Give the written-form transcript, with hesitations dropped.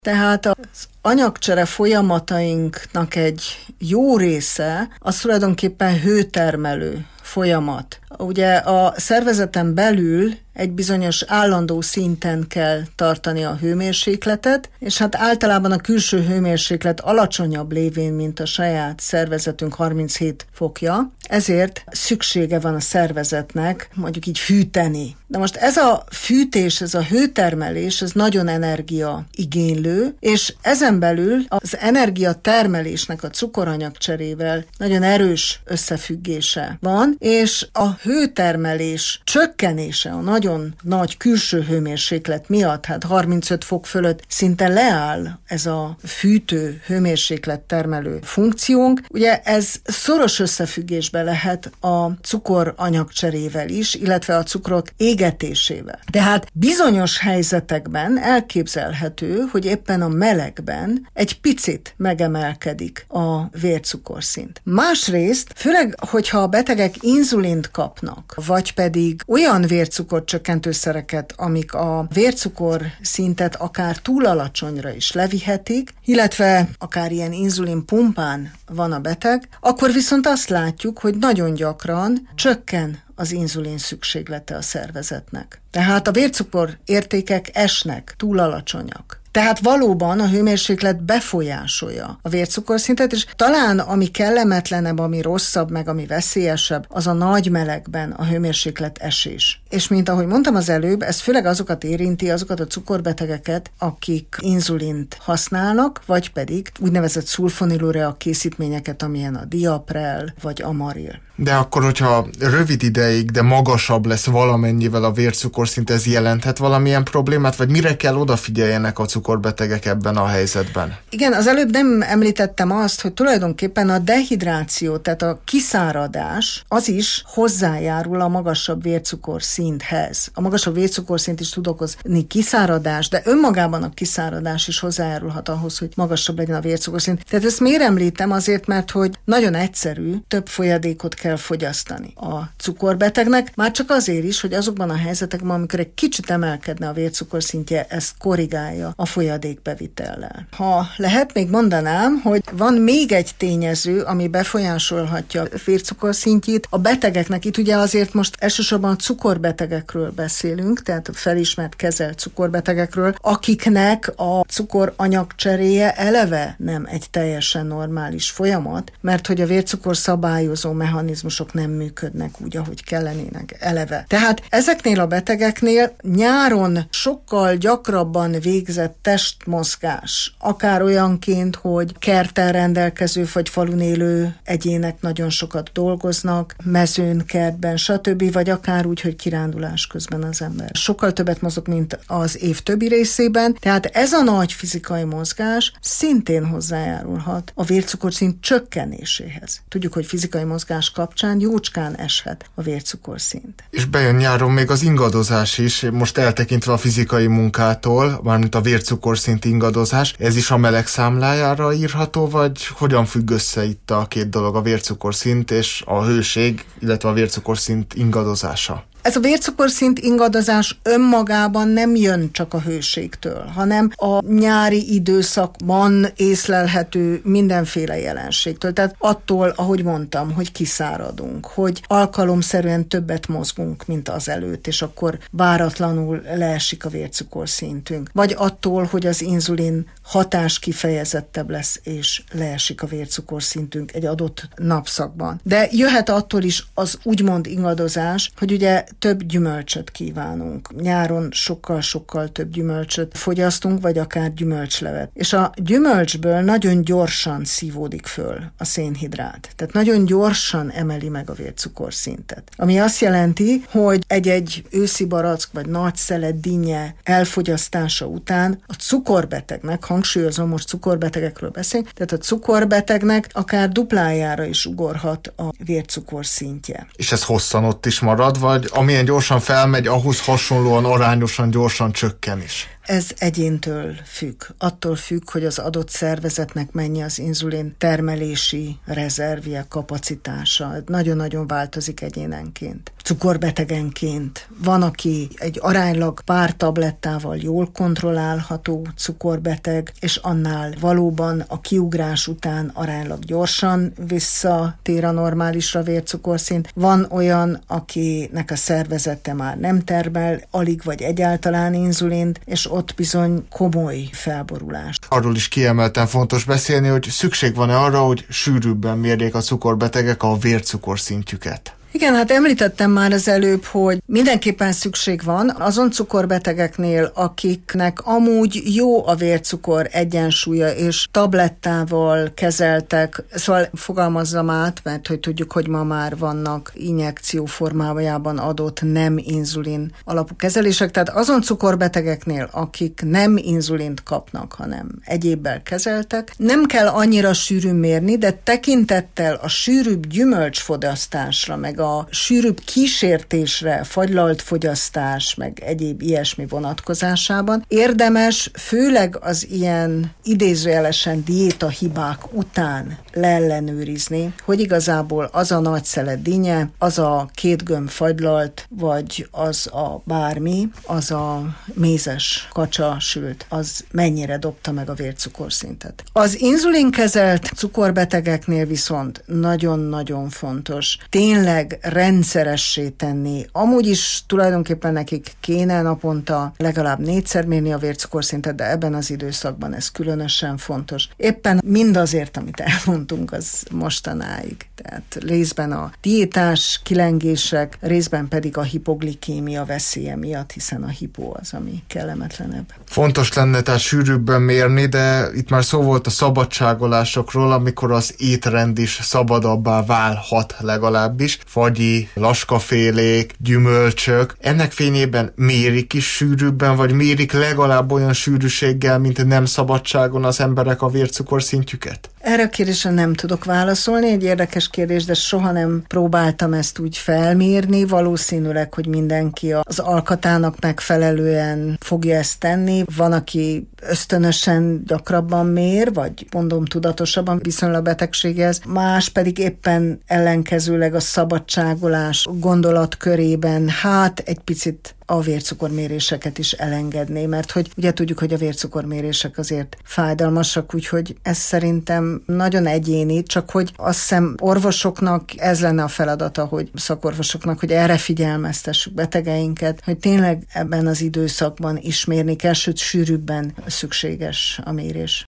Tehát az anyagcsere folyamatainknak egy jó része az tulajdonképpen hőtermelő folyamat. Ugye a szervezeten belül egy bizonyos állandó szinten kell tartani a hőmérsékletet, és hát általában a külső hőmérséklet alacsonyabb lévén, mint a saját szervezetünk 37 fokja, ezért szüksége van a szervezetnek mondjuk így fűteni. De most ez a fűtés, ez a hőtermelés, ez nagyon energiaigénylő, és ezen belül az energiatermelésnek a cukoranyagcserével nagyon erős összefüggése van, és a hőtermelés csökkenése a nagyon nagy külső hőmérséklet miatt, hát 35 fok fölött szinte leáll ez a fűtő hőmérséklet termelő funkciónk. Ugye ez szoros összefüggésben lehet a cukoranyagcserével is, illetve a cukrok égetésével. Tehát bizonyos helyzetekben elképzelhető, hogy éppen a melegben egy picit megemelkedik a vércukorszint. Másrészt, főleg, hogyha a betegek inzulint kapnak, vagy pedig olyan vércukorcsökkentőszereket, amik a vércukor szintet akár túl alacsonyra is levihetik, illetve akár ilyen inzulinpumpán van a beteg, akkor viszont azt látjuk, hogy nagyon gyakran csökken az inzulin szükséglete a szervezetnek. Tehát a vércukor értékek esnek, túl alacsonyak. Tehát valóban a hőmérséklet befolyásolja a vércukorszintet, és talán ami kellemetlenebb, ami rosszabb, meg ami veszélyesebb, az a nagy melegben a hőmérséklet esés. És mint ahogy mondtam az előbb, ez főleg azokat érinti, azokat a cukorbetegeket, akik inzulint használnak, vagy pedig úgynevezett szulfonilurea készítményeket, amilyen a Diaprel vagy Amaril. De akkor, hogyha rövid ideig, de magasabb lesz valamennyivel a vércukorszint, ez jelenthet valamilyen problémát, vagy mire kell odafigyeljenek a cukorbetegek ebben a helyzetben? Igen, az előbb nem említettem azt, hogy tulajdonképpen a dehidráció, tehát a kiszáradás, az is hozzájárul a magasabb vércukorszinthez. A magasabb vércukorszint is tud okozni kiszáradás, de önmagában a kiszáradás is hozzájárulhat ahhoz, hogy magasabb legyen a vércukorszint. Tehát ezt miért említem? Azért, mert hogy nagyon egyszerű, több folyadékot kell fogyasztani a cukorbetegnek, már csak azért is, hogy azokban a helyzetekben, amikor egy kicsit emelkedne a vércukorszintje, ezt korrigálja a folyadékbevitellel. Ha lehet, még mondanám, hogy van még egy tényező, ami befolyásolhatja a vércukorszintjét a betegeknek. Itt ugye azért most elsősorban cukorbetegekről beszélünk, tehát felismert, kezelt cukorbetegekről, akiknek a cukoranyagcseréje eleve nem egy teljesen normális folyamat, mert hogy a vércukor szabályozó mechanizmusok nem működnek úgy, ahogy kellenének eleve. Tehát ezeknél a betegeknél nyáron sokkal gyakrabban végzett testmozgás, akár olyanként, hogy kerttel rendelkező vagy falun élő egyének nagyon sokat dolgoznak, mezőn, kertben, stb., vagy akár úgy, hogy kirándulás közben az ember sokkal többet mozog, mint az év többi részében, tehát ez a nagy fizikai mozgás szintén hozzájárulhat a vércukorszint csökkenéséhez. Tudjuk, hogy fizikai mozgás kapcsán jócskán eshet a vércukorszint. És bejön nyáron még az ingadozás is, most eltekintve a fizikai munkától, mármint a vércukorszint ingadozás, ez is a meleg számlájára írható, vagy hogyan függ össze itt a két dolog, a vércukorszint és a hőség, illetve a vércukorszint ingadozása? Ez a vércukorszint ingadozás önmagában nem jön csak a hőségtől, hanem a nyári időszakban észlelhető mindenféle jelenségtől. Tehát attól, ahogy mondtam, hogy kiszáradunk, hogy alkalomszerűen többet mozgunk, mint azelőtt, és akkor váratlanul leesik a vércukorszintünk. Vagy attól, hogy az inzulin hatás kifejezettebb lesz, és leesik a vércukorszintünk egy adott napszakban. De jöhet attól is az úgymond ingadozás, hogy ugye több gyümölcsöt kívánunk. Nyáron sokkal-sokkal több gyümölcsöt fogyasztunk, vagy akár gyümölcslevet. És a gyümölcsből nagyon gyorsan szívódik föl a szénhidrát. Tehát nagyon gyorsan emeli meg a vércukorszintet. Ami azt jelenti, hogy egy őszi barack, vagy nagy szelet dinnye elfogyasztása után a cukorbetegnek, hangsúlyozom, most cukorbetegekről beszélünk, tehát a cukorbetegnek akár duplájára is ugorhat a vércukorszintje. És ez hosszan ott is marad, vagy amilyen gyorsan felmegy, ahhoz hasonlóan arányosan gyorsan csökken is? Ez egyéntől függ. Attól függ, hogy az adott szervezetnek mennyi az inzulin termelési rezervje, kapacitása. Nagyon-nagyon változik egyénenként. Cukorbetegenként. Van, aki egy aránylag pár tablettával jól kontrollálható cukorbeteg, és annál valóban a kiugrás után aránylag gyorsan visszatér a normálisra vércukorszint. Van olyan, akinek a szervezete már nem termel, alig vagy egyáltalán inzulint, és ott bizony komoly felborulás. Arról is kiemelten fontos beszélni, hogy szükség van-e arra, hogy sűrűbben mérjék a cukorbetegek a vércukorszintjüket. Igen, hát említettem már az előbb, hogy mindenképpen szükség van azon cukorbetegeknél, akiknek amúgy jó a vércukor egyensúlya, és tablettával kezeltek, szóval fogalmazzam át, mert hogy tudjuk, hogy ma már vannak injekció formájában adott nem inzulin alapú kezelések, tehát azon cukorbetegeknél, akik nem inzulint kapnak, hanem egyébbel kezeltek, nem kell annyira sűrűn mérni, de tekintettel a sűrűbb gyümölcsfogyasztásra, meg a sűrűbb kísértésre, fagylalt fogyasztás, meg egyéb ilyesmi vonatkozásában érdemes, főleg az ilyen idézőjelesen diétahibák után leellenőrizni, hogy igazából az a nagyszelet dinnye, az a 2 gömb fagylalt, vagy az a bármi, az a mézes kacsa sült, az mennyire dobta meg a vércukorszintet. Az inzulinkezelt cukorbetegeknél viszont nagyon-nagyon fontos tényleg rendszeressé tenni. Amúgy is tulajdonképpen nekik kéne naponta legalább 4-szer mérni a vércukorszintet, de ebben az időszakban ez különösen fontos. Éppen mindazért, amit elmondtunk, az mostanáig. Tehát részben a diétás kilengések, részben pedig a hipoglikémia veszélye miatt, hiszen a hipó az, ami kellemetlenebb. Fontos lenne tehát sűrűbben mérni, de itt már szó volt a szabadságolásokról, amikor az étrend is szabadabbá válhat legalábbis. Fagyi, laskafélék, gyümölcsök. Ennek fényében mérik is sűrűbben, vagy mérik legalább olyan sűrűséggel, mint nem szabadságon az emberek a vércukorszintjüket? Erre a kérdésre nem tudok válaszolni, egy érdekes kérdés, de soha nem próbáltam ezt úgy felmérni. Valószínűleg, hogy mindenki az alkatának megfelelően fogja ezt tenni. Van, aki ösztönösen gyakrabban mér, vagy mondom tudatosabban viszonylag a betegséghez, más pedig éppen ellenkezőleg a szabadságolás gondolatkörében egy picit a vércukorméréseket is elengedné, mert hogy ugye tudjuk, hogy a vércukormérések azért fájdalmasak, úgyhogy ez szerintem nagyon egyéni, csak hogy azt hiszem orvosoknak ez lenne a feladata, hogy szakorvosoknak, hogy erre figyelmeztessük betegeinket, hogy tényleg ebben az időszakban is mérni kell, sőt sűrűbben szükséges a mérés.